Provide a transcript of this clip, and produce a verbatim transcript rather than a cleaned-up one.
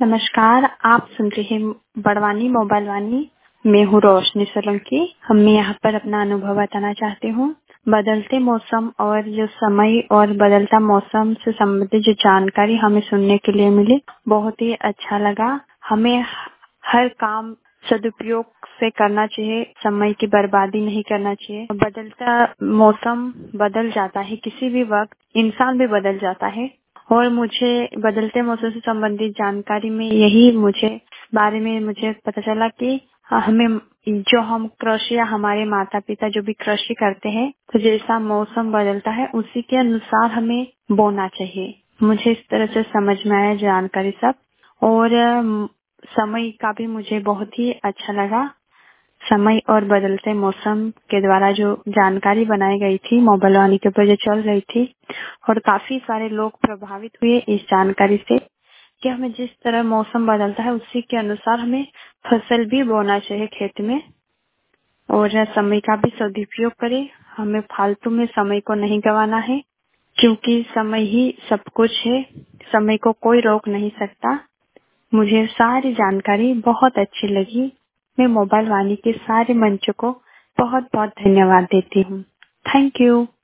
नमस्कार, आप सुन रहे हैं बड़वानी मोबाइल वाणी। मैं हूँ रोशनी सोलंकी। हम मैं यहाँ पर अपना अनुभव बताना चाहती हूँ। बदलते मौसम और जो समय और बदलता मौसम से संबंधित जो जानकारी हमें सुनने के लिए मिली, बहुत ही अच्छा लगा। हमें हर काम सदुपयोग से करना चाहिए, समय की बर्बादी नहीं करना चाहिए। बदलता मौसम बदल जाता है, किसी भी वक्त इंसान भी बदल जाता है। और मुझे बदलते मौसम से संबंधित जानकारी में यही मुझे बारे में मुझे पता चला कि हमें जो हम कृषि या हमारे माता पिता जो भी कृषि करते हैं, तो जैसा मौसम बदलता है उसी के अनुसार हमें बोना चाहिए। मुझे इस तरह से समझ में आया जानकारी सब। और अम, समय का भी मुझे बहुत ही अच्छा लगा। समय और बदलते मौसम के द्वारा जो जानकारी बनाई गई थी, मोबाइल वाणी के ऊपर जो चल रही थी, और काफी सारे लोग प्रभावित हुए इस जानकारी से कि हमें जिस तरह मौसम बदलता है उसी के अनुसार हमें फसल भी बोना चाहिए खेत में। और समय का भी सदुपयोग करें। हमें फालतू में समय को नहीं गंवाना है, क्योंकि समय ही सब कुछ है। समय को कोई रोक नहीं सकता। मुझे सारी जानकारी बहुत अच्छी लगी। मैं मोबाइल वाणी के सारे मंच को बहुत बहुत धन्यवाद देती हूँ। Thank you.